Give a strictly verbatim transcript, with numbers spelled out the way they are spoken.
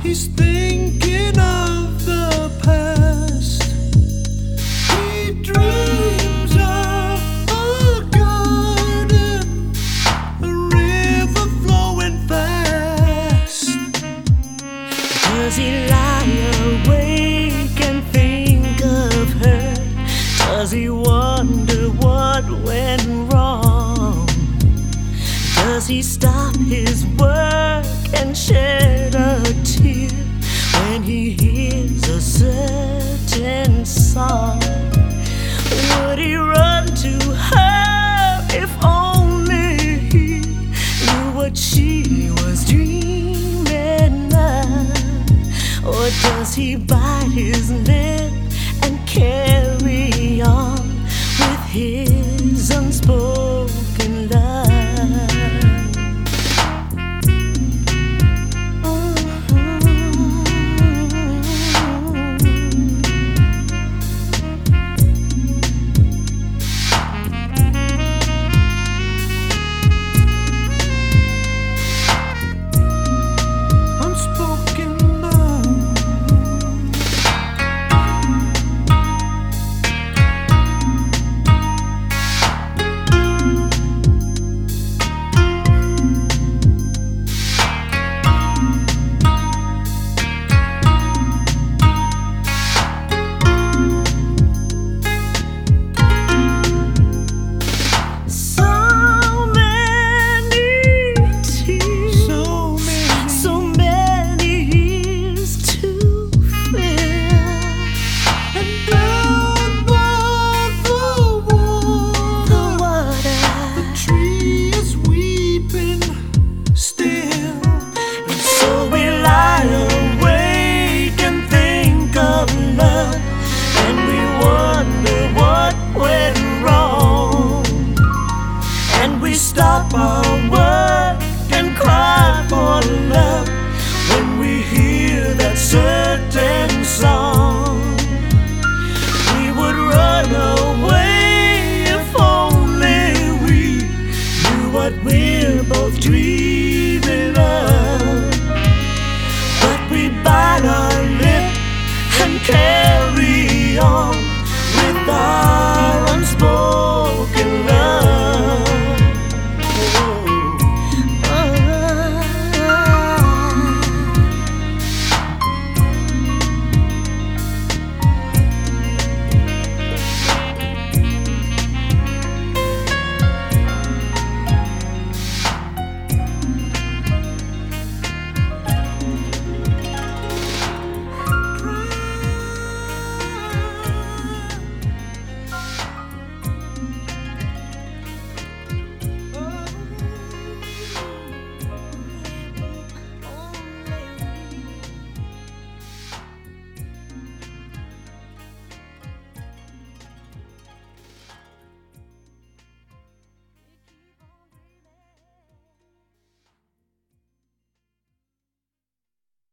He's thinking of the past. He dreams of a garden, a river flowing fast. Does he lie awake and think of her? Does he wonder what went wrong? Does he stop his work and shed a tear when he hears a certain song? Would he run to her if only he knew what she was dreaming of? Or does he bite his lip and carry on with his unspoken love? Stop our work and cry for love when we hear that certain song. We would run away if only we knew what we're both dreaming of. But we bite our lip and care